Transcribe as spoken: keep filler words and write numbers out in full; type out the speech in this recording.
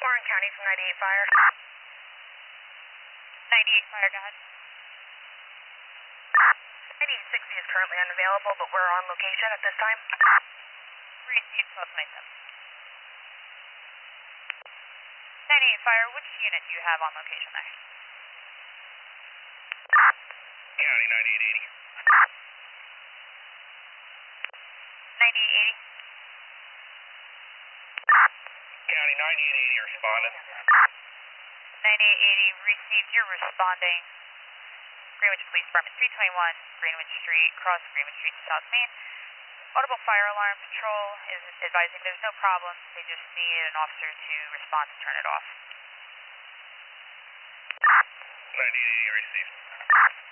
Warren County from ninety-eight Fire. ninety-eight Fire, go ahead. ninety-eight sixty is currently unavailable, but we're on location at this time. Received twelve twenty-seven. ninety-eight Fire, which unit do you have on location there? County ninety-eight eighty. ninety-eight eighty. County ninety-eight eighty responded. ninety-eight eighty received. You're responding. Greenwich Police Department, three twenty-one Greenwich Street, cross Greenwich Street to South Main. Audible fire alarm patrol is advising there's no problem. They just need an officer to respond to turn it off. ninety-eight eighty received.